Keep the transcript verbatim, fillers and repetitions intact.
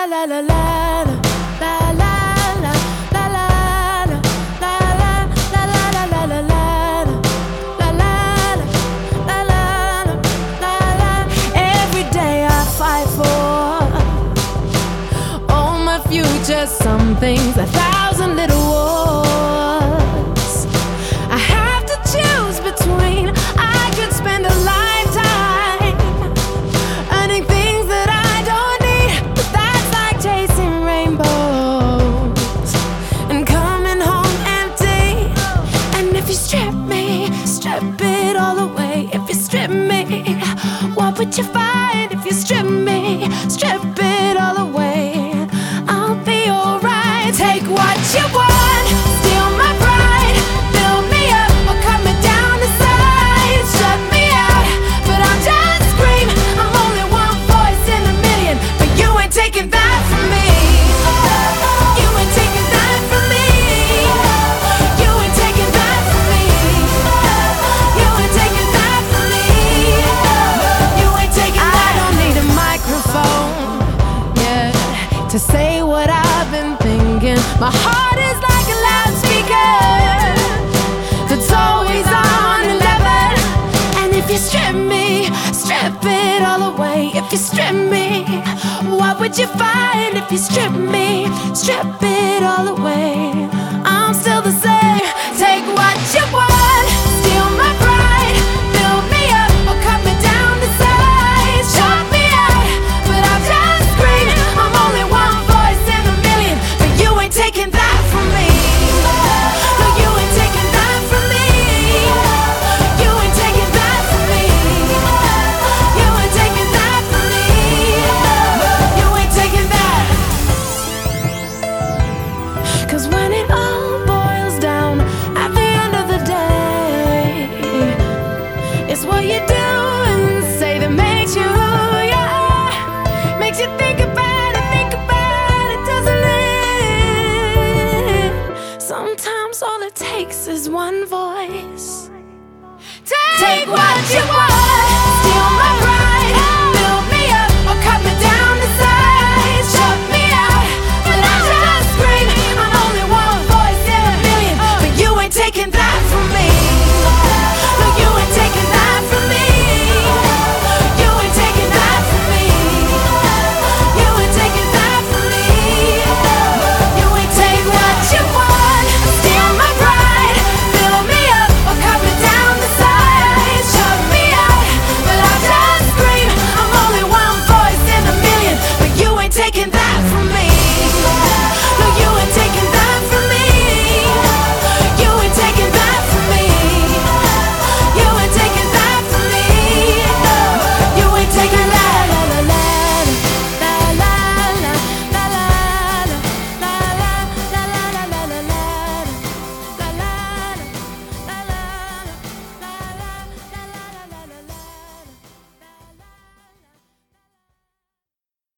la la la la la. Future, some things, a thousand little wars I have to choose between. I could spend a lifetime earning things that I don't need, but that's like chasing rainbows and coming home empty. And if you strip me, strip it all away. If you strip me, what would you find? If you strip me, strip it all away, take what you want, steal my pride, build me up or cut me down to size. Shut me out, but I'll just scream. I'm only one voice in a million, but you ain't taking that from me. You ain't taking that from me. You ain't taking that from me. You ain't taking that from me. You ain't taking that. I don't need a microphone, yeah, to say what I've been thinking. My heart is like a loudspeaker that's always on eleven. And if you strip me, strip it all away. If you strip me, what would you find? If you strip me, strip it all away, I'm still the same. Take what you want, steal my pride, build me up or cut me down to size. Shut me out, but I'll just scream. I'm only one voice in a million, but you ain't taking that from me. No, you ain't taking that from me. You ain't taking that from me. You ain't taking that from me. You ain't taking that. 'Cause when it all boils down, at the end of the day, it's what you do and say that makes you, yeah, makes you think about it, think about it, doesn't it? Sometimes all it takes is one voice. Take what you want.